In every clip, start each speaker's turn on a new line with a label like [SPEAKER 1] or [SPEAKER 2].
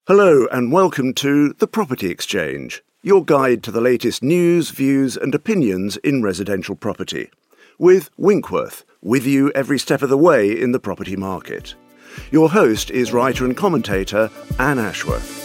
[SPEAKER 1] Hello and welcome to The Property Exchange, your guide to the latest news, views and opinions in residential property. With Winkworth, with you every step of the way in the property market. Your host is writer and commentator Anne Ashworth.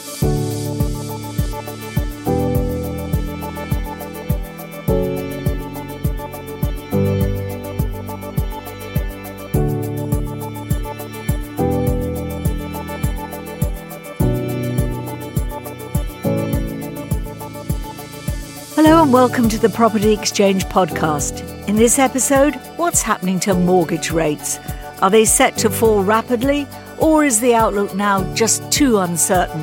[SPEAKER 2] Hello and welcome to the Property Exchange podcast. In this episode, what's happening to mortgage rates? Are they set to fall rapidly, or is the outlook now just too uncertain?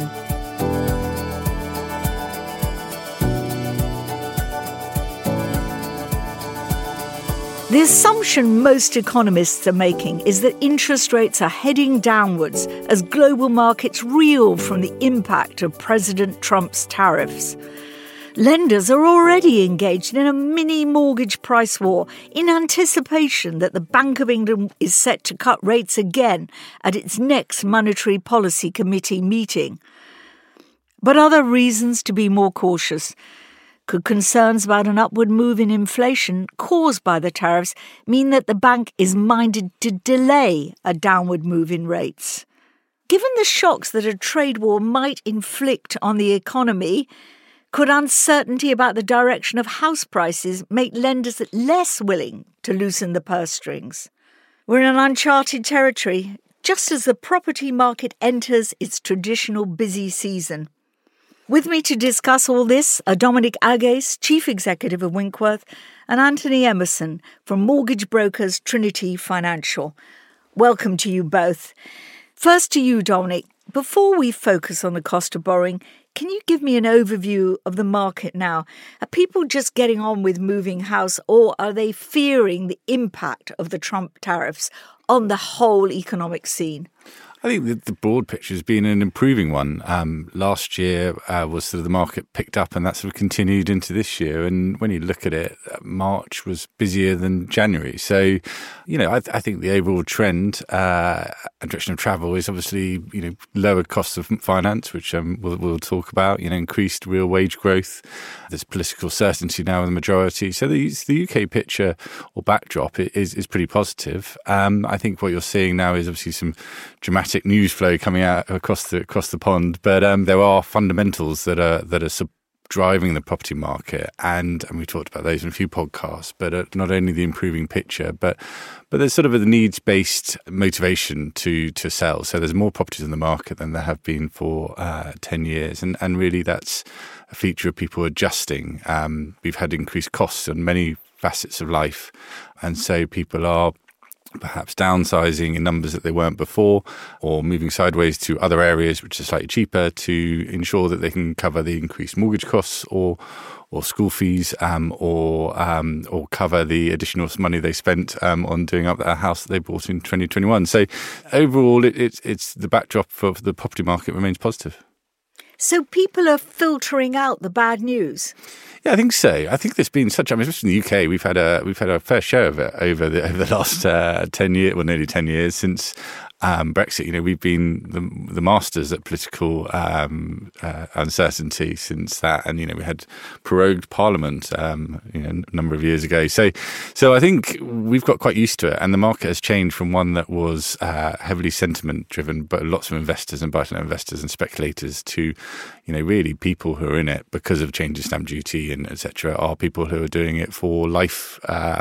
[SPEAKER 2] The assumption most economists are making is that interest rates are heading downwards as global markets reel from the impact of President Trump's tariffs. Lenders are already engaged in a mini mortgage price war in anticipation that the Bank of England is set to cut rates again at its next Monetary Policy Committee meeting. But are there reasons to be more cautious? Could concerns about an upward move in inflation caused by the tariffs mean that the bank is minded to delay a downward move in rates? Given the shocks that a trade war might inflict on the economy, could uncertainty about the direction of house prices make lenders less willing to loosen the purse strings? We're in an uncharted territory, just as the property market enters its traditional busy season. With me to discuss all this are Dominic Agace, Chief Executive of Winkworth, and Anthony Emerson from mortgage brokers Trinity Financial. Welcome to you both. First to you, Dominic. Before we focus on the cost of borrowing, can you give me an overview of the market now? Are people just getting on with moving house, or are they fearing the impact of the Trump tariffs on the whole economic scene?
[SPEAKER 3] I think that the broad picture has been an improving one. Last year was sort of the market picked up, and that sort of continued into this year. And when you look at it, March was busier than January. So, I think the overall trend and direction of travel is obviously, lower costs of finance, which we'll talk about, increased real wage growth. There's political certainty now in the majority. So the UK picture or backdrop is pretty positive. I think what you're seeing now is obviously some dramatic news flow coming out across the pond, but there are fundamentals that are driving the property market, and we talked about those in a few podcasts. But not only the improving picture, but there's sort of a needs-based motivation to sell. So there's more properties in the market than there have been for 10 years, and really that's a feature of people adjusting. We've had increased costs on many facets of life, and so people are perhaps downsizing in numbers that they weren't before, or moving sideways to other areas which are slightly cheaper to ensure that they can cover the increased mortgage costs or school fees, or cover the additional money they spent on doing up their house that they bought in 2021. So overall, it's the backdrop for the property market remains positive.
[SPEAKER 2] So people are filtering out the bad news?
[SPEAKER 3] Yeah, I think so. I think there's been especially in the UK, we've had a fair share of it over the last 10 years, well, nearly 10 years since Brexit. We've been the masters at political uncertainty since that, and we had prorogued Parliament a number of years ago. So I think we've got quite used to it, and the market has changed from one that was heavily sentiment driven, but lots of investors and buy-to-let investors and speculators, to really people who are in it because of change in stamp duty and etc. are people who are doing it for life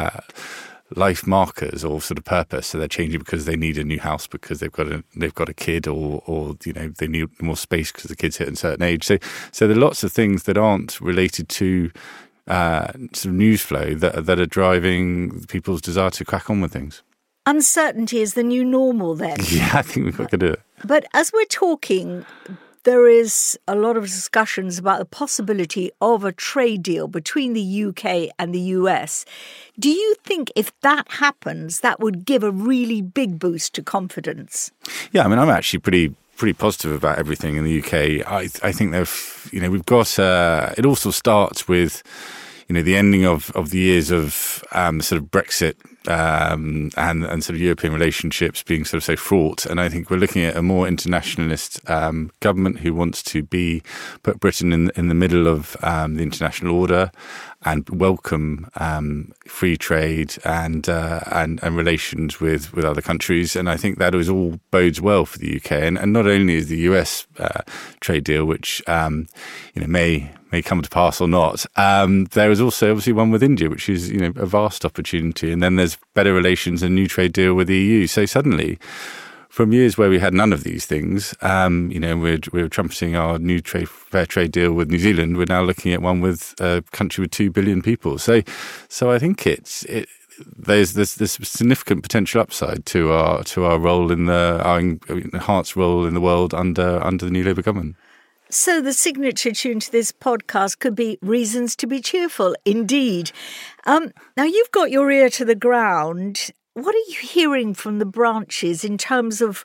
[SPEAKER 3] markers or sort of purpose. So they're changing because they need a new house, because they've got a kid, or they need more space because the kids hit a certain age. So there are lots of things that aren't related to sort of news flow that are driving people's desire to crack on with things.
[SPEAKER 2] Uncertainty is the new normal then.
[SPEAKER 3] Yeah, I think we've got to do it.
[SPEAKER 2] But as we're talking, there is a lot of discussions about the possibility of a trade deal between the UK and the US. Do you think if that happens, that would give a really big boost to confidence? Yeah,
[SPEAKER 3] I'm actually pretty positive about everything in the UK. I think we've got. It also starts with the ending of the years of sort of Brexit and sort of European relationships being sort of so fraught. And I think we're looking at a more internationalist government who wants to put Britain in the middle of the international order and welcome free trade and relations with other countries. And I think that all bodes well for the UK. And not only is the US trade deal, which may come to pass or not, there is also obviously one with India, which is a vast opportunity. And then there's better relations and new trade deal with the EU. So suddenly, from years where we had none of these things, we're trumpeting our new fair trade deal with New Zealand. We're now looking at one with a country with 2 billion people. So I think there's significant potential upside to our role our enhanced role in the world under the new Labour government.
[SPEAKER 2] So the signature tune to this podcast could be Reasons to be Cheerful, indeed. Now, you've got your ear to the ground. What are you hearing from the branches in terms of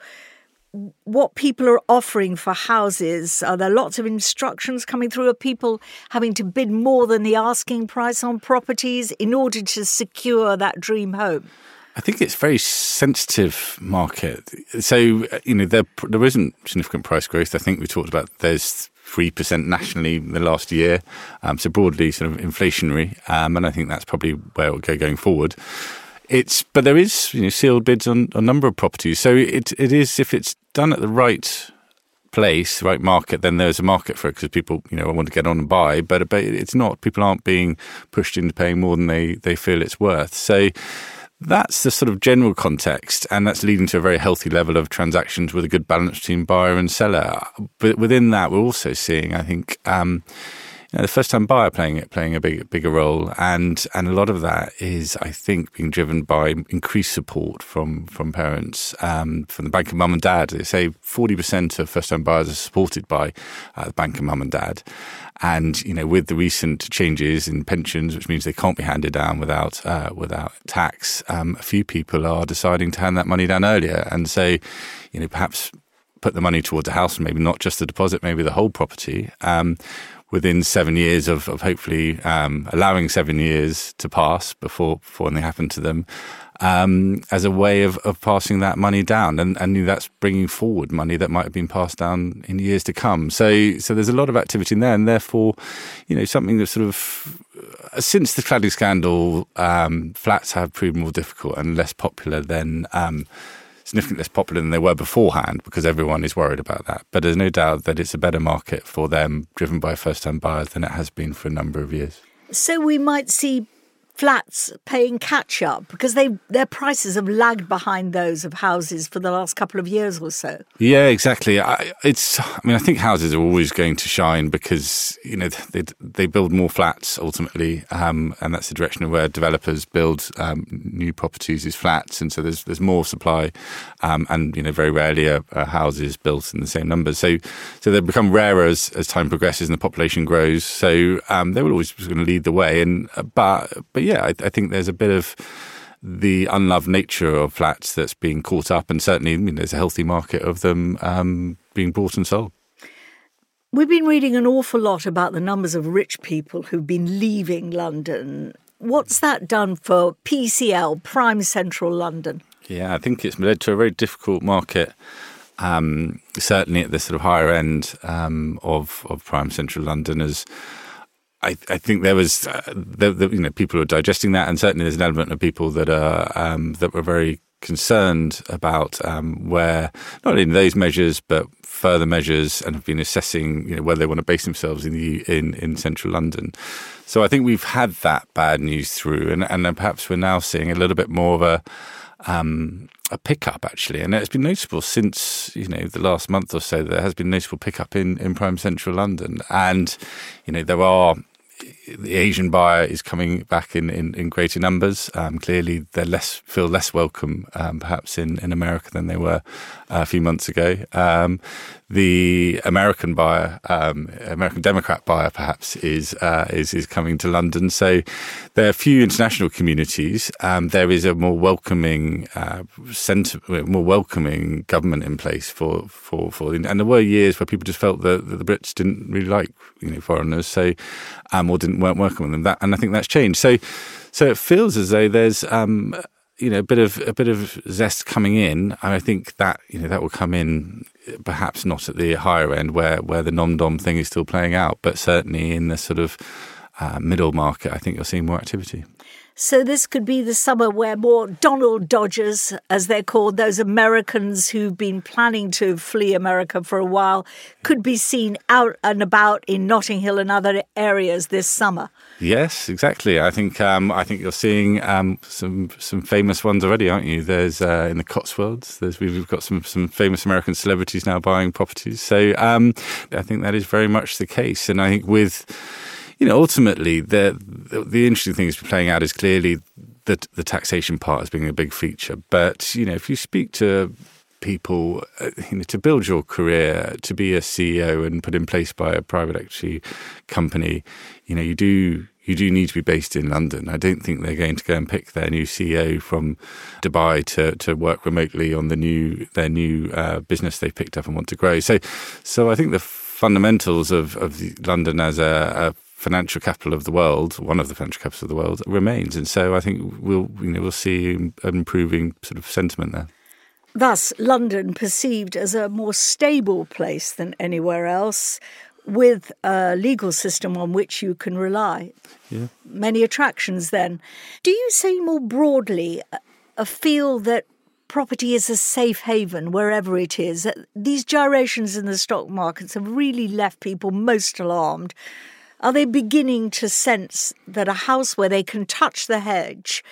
[SPEAKER 2] what people are offering for houses? Are there lots of instructions coming through? Are people having to bid more than the asking price on properties in order to secure that dream home?
[SPEAKER 3] I think it's a very sensitive market. So, there isn't significant price growth. I think we talked about there's 3% nationally in the last year. So broadly sort of inflationary. And I think that's probably where it will go going forward. But there is sealed bids on a number of properties. So it is, if it's done at the right place, right market, then there's a market for it because people want to get on and buy. But it's not. People aren't being pushed into paying more than they feel it's worth. So that's the sort of general context, and that's leading to a very healthy level of transactions with a good balance between buyer and seller. But within that, we're also seeing, I think, the first-time buyer playing a bigger role, and a lot of that is, I think, being driven by increased support from parents, from the bank of mum and dad. They say 40% of first-time buyers are supported by the bank of mum and dad. And, with the recent changes in pensions, which means they can't be handed down without tax, a few people are deciding to hand that money down earlier. And so, perhaps put the money towards a house, maybe not just the deposit, maybe the whole property, within 7 years of hopefully allowing 7 years to pass before they happen to them, as a way of passing that money down. And that's bringing forward money that might have been passed down in years to come. So there's a lot of activity in there, and therefore, something that's sort of, since the cladding scandal, flats have proven more difficult and less popular than significantly less popular than they were beforehand, because everyone is worried about that. But there's no doubt that it's a better market for them, driven by first-time buyers, than it has been for a number of years.
[SPEAKER 2] So we might see flats paying catch-up because their prices have lagged behind those of houses for the last couple of years or so.
[SPEAKER 3] Yeah, exactly. I think houses are always going to shine because they build more flats ultimately, and that's the direction of where developers build new properties is flats, and so there's more supply, and very rarely are houses built in the same numbers. So they become rarer as time progresses and the population grows. So they will always be going to lead the way, but yeah, I think there's a bit of the unloved nature of flats that's being caught up, and certainly there's a healthy market of them being bought and sold.
[SPEAKER 2] We've been reading an awful lot about the numbers of rich people who've been leaving London. What's that done for PCL, Prime Central London? Yeah,
[SPEAKER 3] I think it's led to a very difficult market, certainly at the sort of higher end of Prime Central London, as I think there was, people who are digesting that, and certainly there's an element of people that are that were very concerned about where not only those measures but further measures, and have been assessing where they want to base themselves in central London. So I think we've had that bad news through, and then perhaps we're now seeing a little bit more of a pickup, actually. And it's been noticeable since, the last month or so, there has been noticeable pickup in Prime Central London. And, the Asian buyer is coming back in greater numbers. Clearly, they feel less welcome, perhaps in America than they were a few months ago. The American buyer, American Democrat buyer, perhaps is coming to London. So there are a few international communities. There is a more welcoming more welcoming government in place for. And there were years where people just felt that the Brits didn't really like foreigners, so weren't welcoming them. And I think that's changed. So it feels as though there's a bit of zest coming in. And I think that that will come in, perhaps not at the higher end where the non-dom thing is still playing out, but certainly in the sort of middle market, I think you're seeing more activity.
[SPEAKER 2] So this could be the summer where more Donald Dodgers, as they're called, those Americans who've been planning to flee America for a while, could be seen out and about in Notting Hill and other areas this summer.
[SPEAKER 3] Yes, exactly. I think you're seeing some famous ones already, aren't you? There's in the Cotswolds. We've got some famous American celebrities now buying properties. So I think that is very much the case. And I think with ultimately, the interesting thing is playing out is clearly that the taxation part as being a big feature. But, if you speak to people, to build your career, to be a CEO and put in place by a private equity company, you do need to be based in London. I don't think they're going to go and pick their new CEO from Dubai to work remotely on their new business they've picked up and want to grow. So I think the fundamentals of London as a financial capital of the world, one of the financial capitals of the world, remains. And so I think we'll see an improving sort of sentiment there.
[SPEAKER 2] Thus, London perceived as a more stable place than anywhere else, with a legal system on which you can rely.
[SPEAKER 3] Yeah.
[SPEAKER 2] Many attractions then. Do you say more broadly a feel that property is a safe haven wherever it is? These gyrations in the stock markets have really left people most alarmed. Are they beginning to sense that a house where they can touch the hedge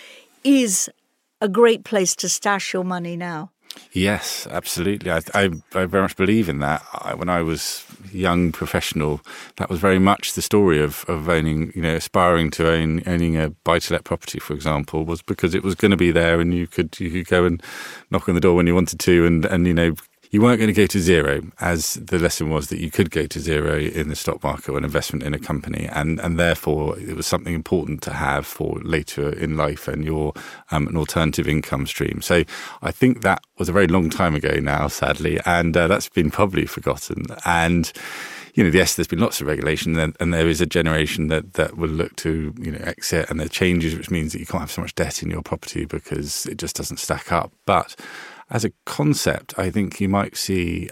[SPEAKER 2] is a great place to stash your money now?
[SPEAKER 3] Yes, absolutely. I very much believe in that. When I was a young professional, that was very much the story of owning, aspiring to owning a buy-to-let property, for example, was because it was going to be there and you could go and knock on the door when you wanted to and you weren't going to go to zero, as the lesson was that you could go to zero in the stock market or an investment in a company. And therefore, it was something important to have for later in life and your an alternative income stream. So I think that was a very long time ago now, sadly, and that's been probably forgotten. And yes, there's been lots of regulation, and there is a generation that will look to exit, and there are changes, which means that you can't have so much debt in your property because it just doesn't stack up. But as a concept, I think you might see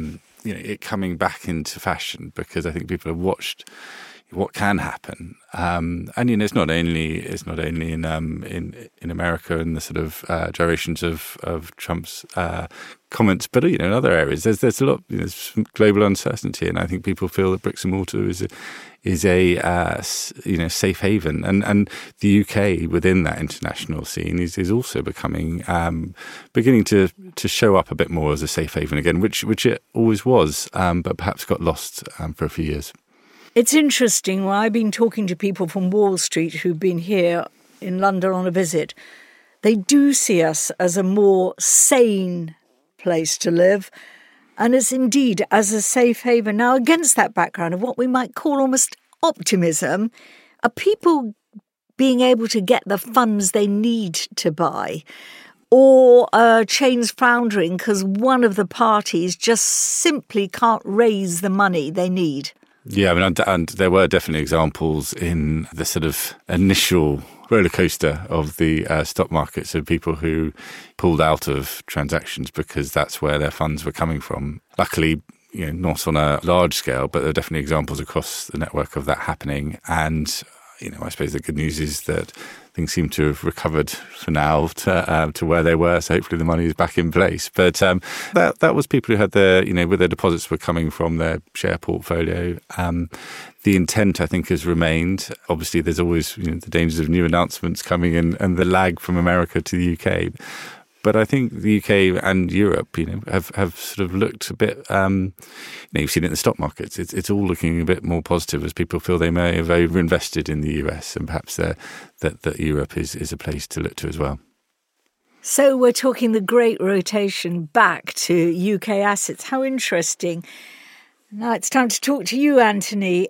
[SPEAKER 3] it coming back into fashion, because I think people have watched what can happen, and it's not only in America and the sort of gyrations of Trump's comments, but in other areas there's a lot there's global uncertainty, and I think people feel that bricks and mortar is a safe haven, and the UK within that international scene is also beginning to show up a bit more as a safe haven again, which it always was, but perhaps got lost for a few years.
[SPEAKER 2] It's interesting. Well, I've been talking to people from Wall Street who've been here in London on a visit. They do see us as a more sane place to live, and it's indeed as a safe haven. Now, against that background of what we might call almost optimism, are people being able to get the funds they need to buy? Or chains foundering because one of the parties just simply can't raise the money they need?
[SPEAKER 3] Yeah, and there were definitely examples in the sort of initial roller coaster of the stock markets of people who pulled out of transactions because that's where their funds were coming from. Luckily, not on a large scale, but there are definitely examples across the network of that happening. And I suppose the good news is that things seem to have recovered for now to where they were. So hopefully the money is back in place. But that was people who had where their deposits were coming from their share portfolio. The intent, I think, has remained. Obviously, there's always the dangers of new announcements coming in and the lag from America to the UK. But I think the UK and Europe, have sort of looked a bit. You've seen it in the stock markets. It's all looking a bit more positive as people feel they may have overinvested in the US, and perhaps that Europe is a place to look to as well.
[SPEAKER 2] So we're talking the great rotation back to UK assets. How interesting! Now it's time to talk to you, Anthony.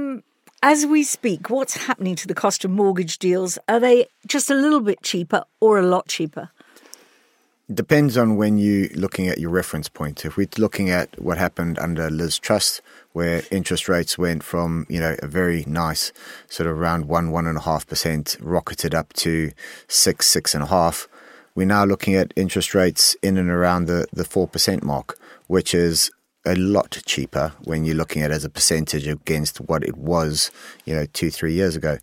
[SPEAKER 2] As we speak, what's happening to the cost of mortgage deals? Are they just a little bit cheaper or a lot cheaper?
[SPEAKER 4] Depends on when you're looking at your reference point. If we're looking at what happened under Liz Truss, where interest rates went from, a very nice sort of around 1.5%, rocketed up to 6.5%. we're now looking at interest rates in and around the 4% mark, which is a lot cheaper when you're looking at it as a percentage against what it was, 2-3 years ago.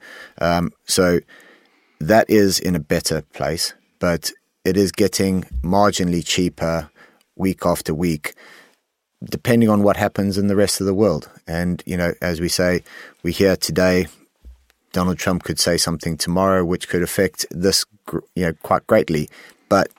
[SPEAKER 4] So that is in a better place, but it is getting marginally cheaper week after week, depending on what happens in the rest of the world. And, as we say, we hear today, Donald Trump could say something tomorrow which could affect this, quite greatly. But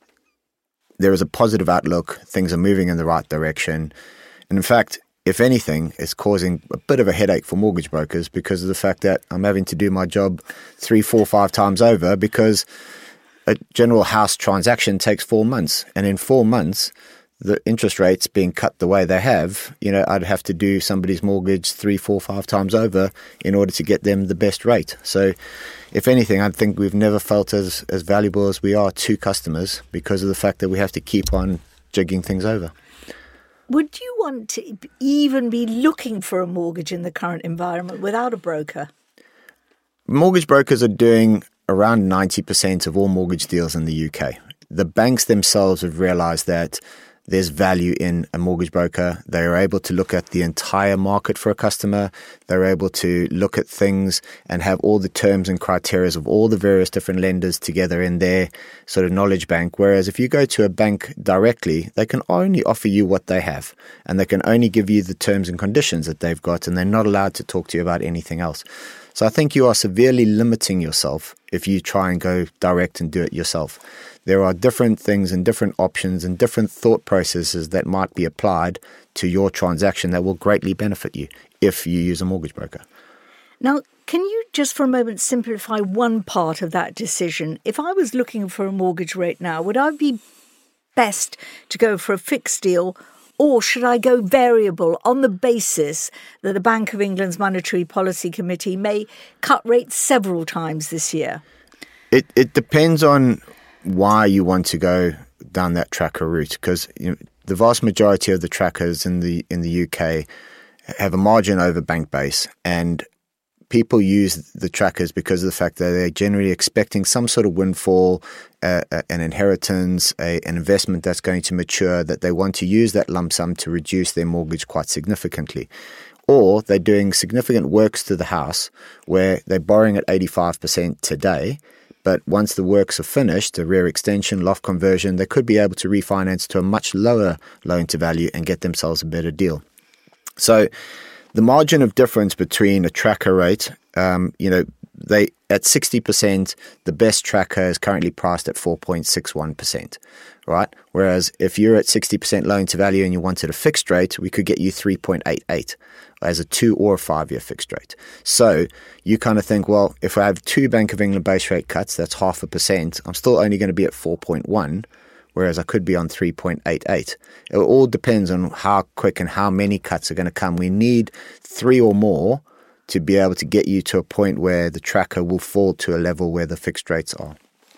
[SPEAKER 4] there is a positive outlook. Things are moving in the right direction. And in fact, if anything, it's causing a bit of a headache for mortgage brokers because of the fact that I'm having to do my job 3, 4, 5 times over because a general house transaction takes 4 months. And in 4 months, the interest rates being cut the way they have, I'd have to do somebody's mortgage 3, 4, 5 times over in order to get them the best rate. So if anything, I think we've never felt as valuable as we are to customers because of the fact that we have to keep on jigging things over.
[SPEAKER 2] Would you want to even be looking for a mortgage in the current environment without a broker?
[SPEAKER 4] Mortgage brokers are doing around 90% of all mortgage deals in the UK. The banks themselves have realized that there's value in a mortgage broker. They are able to look at the entire market for a customer. They're able to look at things and have all the terms and criteria of all the various different lenders together in their sort of knowledge bank. Whereas if you go to a bank directly, they can only offer you what they have and they can only give you the terms and conditions that they've got, and they're not allowed to talk to you about anything else. So I think you are severely limiting yourself if you try and go direct and do it yourself. There are different things and different options and different thought processes that might be applied to your transaction that will greatly benefit you if you use a mortgage broker.
[SPEAKER 2] Now, can you just for a moment simplify one part of that decision? If I was looking for a mortgage rate now, would I be best to go for a fixed deal, or should I go variable on the basis that the Bank of England's Monetary Policy Committee may cut rates several times this year?
[SPEAKER 4] It depends on why you want to go down that tracker route, because the vast majority of the trackers in the UK have a margin over bank base, and people use the trackers because of the fact that they're generally expecting some sort of windfall, an inheritance, an investment that's going to mature, that they want to use that lump sum to reduce their mortgage quite significantly. Or they're doing significant works to the house where they're borrowing at 85% today, but once the works are finished, the rear extension, loft conversion, they could be able to refinance to a much lower loan to value and get themselves a better deal. So the margin of difference between a tracker rate, they at 60%, the best tracker is currently priced at 4.61%, right? Whereas if you're at 60% loan to value and you wanted a fixed rate, we could get you 3.88 as a 2 or a 5 year fixed rate. So you kind of think, well, if I have 2 Bank of England base rate cuts, that's 0.5%. I'm still only going to be at 4.1, whereas I could be on 3.88. It all depends on how quick and how many cuts are going to come. We need 3 or more to be able to get you to a point where the tracker will fall to a level where the fixed rates are.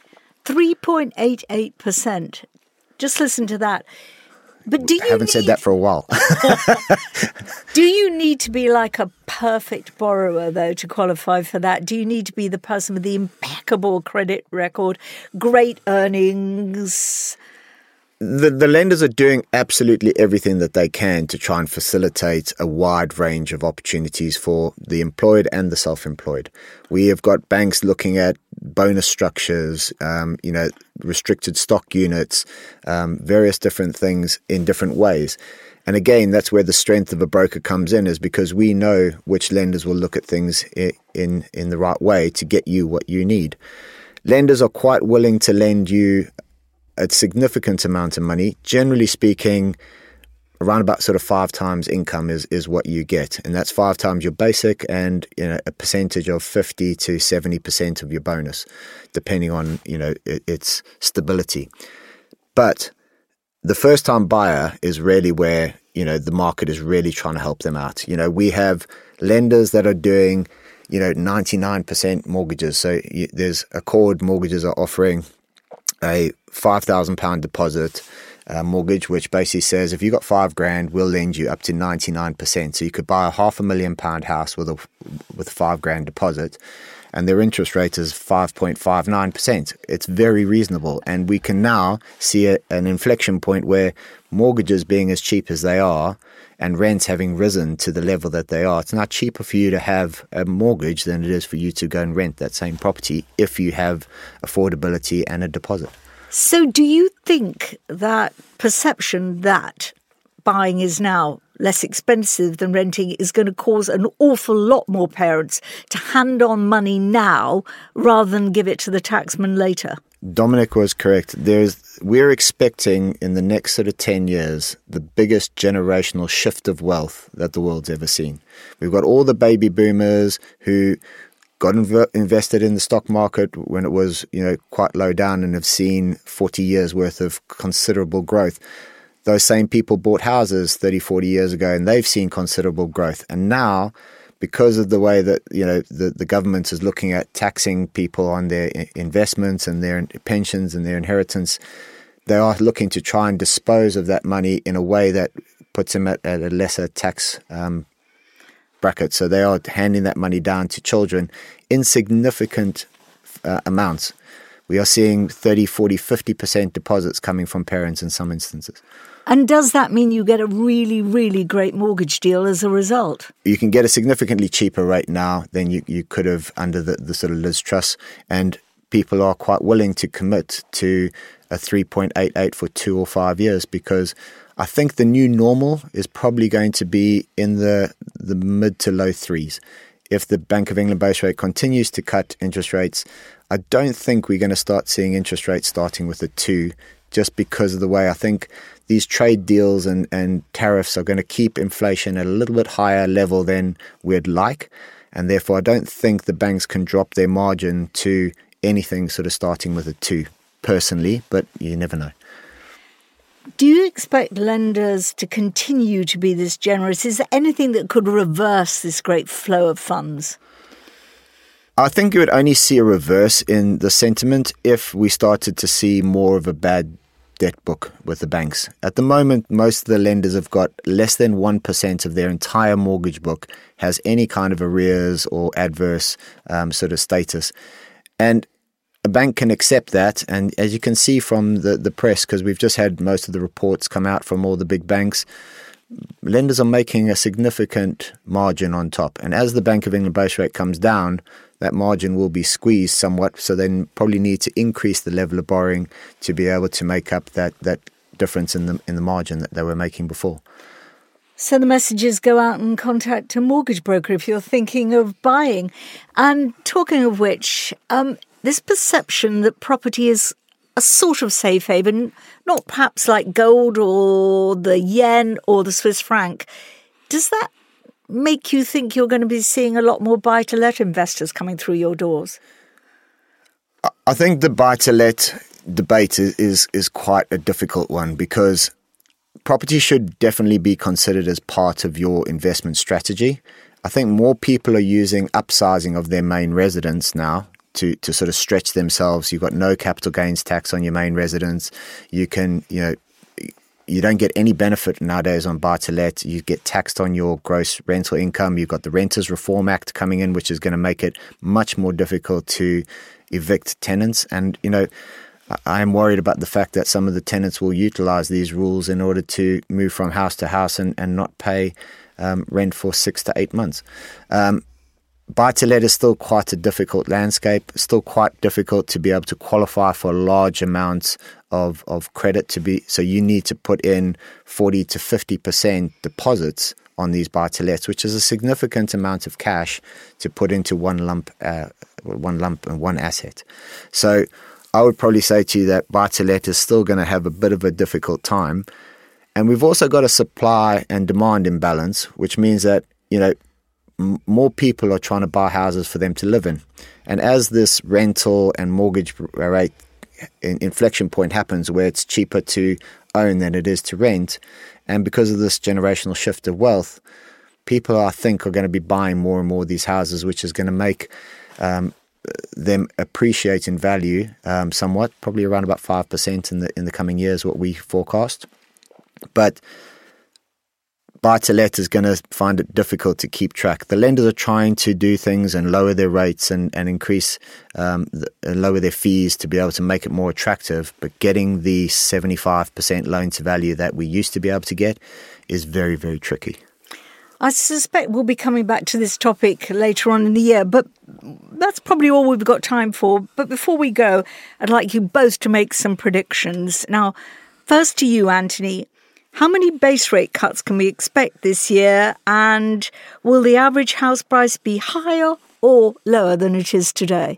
[SPEAKER 2] 3.88%. Just listen to that. But do you
[SPEAKER 4] haven't said that for a while.
[SPEAKER 2] Do you need to be like a perfect borrower, though, to qualify for that? Do you need to be the person with the impeccable credit record, great earnings?
[SPEAKER 4] The lenders are doing absolutely everything that they can to try and facilitate a wide range of opportunities for the employed and the self-employed. We have got banks looking at bonus structures, restricted stock units, various different things in different ways. And again, that's where the strength of a broker comes in, is because we know which lenders will look at things in the right way to get you what you need. Lenders are quite willing to lend you a significant amount of money. Generally speaking, around about sort of 5 times income is what you get. And that's 5 times your basic and a percentage of 50 to 70% of your bonus, depending on its stability. But the first time buyer is really where the market is really trying to help them out. We have lenders that are doing 99% mortgages. So there's Accord Mortgages are offering a £5,000 deposit mortgage, which basically says if you got $5,000, we'll lend you up to 99%. So you could buy a £500,000 house with a £5,000 deposit, and their interest rate is 5.59%. It's very reasonable. And we can now see an inflection point where mortgages being as cheap as they are and rents having risen to the level that they are, it's now cheaper for you to have a mortgage than it is for you to go and rent that same property if you have affordability and a deposit.
[SPEAKER 2] So do you think that perception that buying is now less expensive than renting is going to cause an awful lot more parents to hand on money now rather than give it to the taxman later?
[SPEAKER 4] Dominic was correct. We're expecting in the next sort of 10 years the biggest generational shift of wealth that the world's ever seen. We've got all the baby boomers who got invested in the stock market when it was, quite low down and have seen 40 years worth of considerable growth. Those same people bought houses 30, 40 years ago and they've seen considerable growth. And now, because of the way that, the government is looking at taxing people on their investments and their pensions and their inheritance, they are looking to try and dispose of that money in a way that puts them at a lesser tax bracket. So they are handing that money down to children in significant amounts. We are seeing 30, 40, 50% deposits coming from parents in some instances.
[SPEAKER 2] And does that mean you get a really, really great mortgage deal as a result?
[SPEAKER 4] You can get a significantly cheaper rate now than you could have under the sort of Liz Truss, and people are quite willing to commit to a 3.88 for 2 or 5 years, because I think the new normal is probably going to be in the mid to low threes. If the Bank of England base rate continues to cut interest rates, I don't think we're going to start seeing interest rates starting with a 2, just because of the way I think these trade deals and tariffs are going to keep inflation at a little bit higher level than we'd like. And therefore, I don't think the banks can drop their margin to anything sort of starting with a 2, personally, but you never know.
[SPEAKER 2] Do you expect lenders to continue to be this generous? Is there anything that could reverse this great flow of funds?
[SPEAKER 4] I think you would only see a reverse in the sentiment if we started to see more of a bad debt book with the banks. At the moment, most of the lenders have got less than 1% of their entire mortgage book has any kind of arrears or adverse sort of status. And a bank can accept that. And as you can see from the press, because we've just had most of the reports come out from all the big banks, lenders are making a significant margin on top. And as the Bank of England base rate comes down, that margin will be squeezed somewhat, so they probably need to increase the level of borrowing to be able to make up that difference in the margin that they were making before.
[SPEAKER 2] So the message is go out and contact a mortgage broker if you're thinking of buying. And talking of which, this perception that property is a sort of safe haven, not perhaps like gold or the yen or the Swiss franc, does that make you think you're going to be seeing a lot more buy-to-let investors coming through your doors?
[SPEAKER 4] I think the buy-to-let debate is quite a difficult one, because property should definitely be considered as part of your investment strategy. I think more people are using upsizing of their main residence now to sort of stretch themselves. You've got no capital gains tax on your main residence. You can, you don't get any benefit nowadays on buy-to-let. You get taxed on your gross rental income. You've got the Renters Reform Act coming in, which is going to make it much more difficult to evict tenants. And, I am worried about the fact that some of the tenants will utilize these rules in order to move from house to house and not pay rent for 6 to 8 months. Buy-to-let is still quite a difficult landscape, still quite difficult to be able to qualify for large amounts of credit so you need to put in 40 to 50% deposits on these buy-to-lets, which is a significant amount of cash to put into one lump and one asset. So I would probably say to you that buy-to-let is still going to have a bit of a difficult time. And we've also got a supply and demand imbalance, which means that, more people are trying to buy houses for them to live in. And as this rental and mortgage rate inflection point happens where it's cheaper to own than it is to rent, and because of this generational shift of wealth, people, I think, are going to be buying more and more of these houses, which is going to make them appreciate in value somewhat, probably around about 5% in the coming years, what we forecast. But buy-to-let is going to find it difficult to keep track. The lenders are trying to do things and lower their rates and increase, lower their fees to be able to make it more attractive. But getting the 75% loan to value that we used to be able to get is very, very tricky.
[SPEAKER 2] I suspect we'll be coming back to this topic later on in the year, but that's probably all we've got time for. But before we go, I'd like you both to make some predictions. Now, first to you, Anthony. How many base rate cuts can we expect this year? And will the average house price be higher or lower than it is today?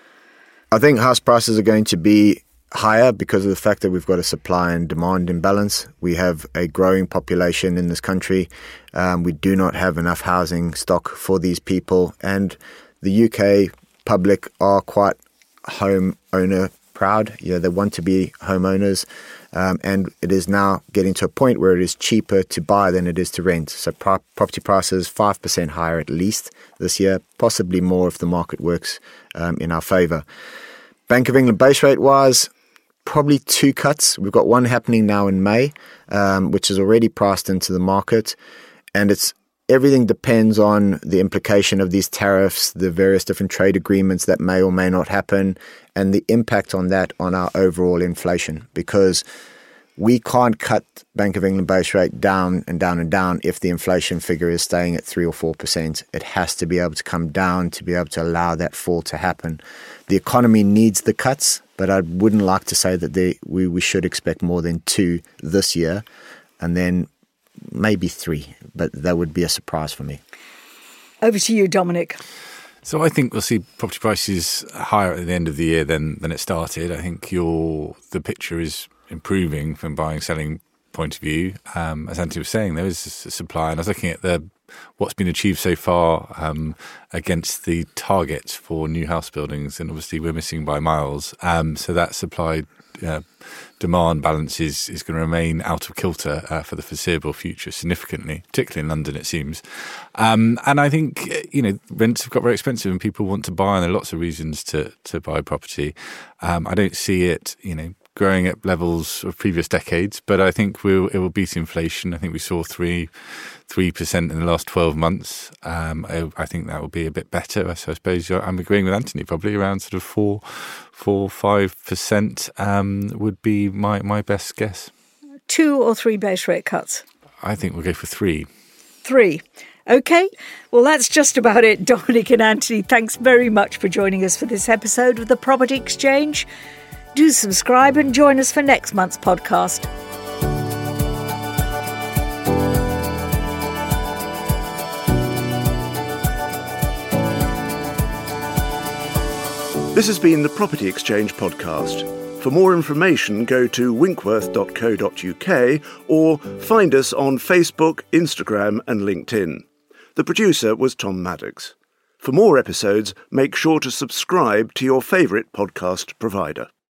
[SPEAKER 4] I think house prices are going to be higher because of the fact that we've got a supply and demand imbalance. We have a growing population in this country. We do not have enough housing stock for these people. And the UK public are quite homeowner proud. They want to be homeowners. And it is now getting to a point where it is cheaper to buy than it is to rent. So property prices 5% higher at least this year, possibly more if the market works in our favour. Bank of England base rate wise, probably 2 cuts. We've got one happening now in May, which is already priced into the market. And everything depends on the implication of these tariffs, the various different trade agreements that may or may not happen, and the impact on that on our overall inflation. Because we can't cut Bank of England base rate down and down and down if the inflation figure is staying at 3 or 4%. It has to be able to come down to be able to allow that fall to happen. The economy needs the cuts, but I wouldn't like to say that we should expect more than 2 this year, and then maybe 3, but that would be a surprise for me.
[SPEAKER 2] Over to you, Dominic.
[SPEAKER 3] So I think we'll see property prices higher at the end of the year than it started. I think the picture is improving from buying, selling point of view. As Anthony was saying, there is a supply, and I was looking at what's been achieved so far against the targets for new house buildings, and obviously we're missing by miles. So that supply demand balance is going to remain out of kilter for the foreseeable future significantly, particularly in London, it seems. And I think, rents have got very expensive and people want to buy, and there are lots of reasons to buy property. I don't see it, growing at levels of previous decades, but I think it will beat inflation. I think we saw 3% in the last 12 months. I think that will be a bit better. So I suppose I'm agreeing with Anthony, probably around sort of 4-5% would be my best guess.
[SPEAKER 2] 2 or 3 base rate cuts?
[SPEAKER 3] I think we'll go for 3.
[SPEAKER 2] 3. Okay, well, that's just about it. Dominic and Anthony, thanks very much for joining us for this episode of The Property Exchange. Do subscribe and join us for next month's podcast.
[SPEAKER 1] This has been the Property Exchange podcast. For more information, go to winkworth.co.uk or find us on Facebook, Instagram and LinkedIn. The producer was Tom Maddox. For more episodes, make sure to subscribe to your favourite podcast provider.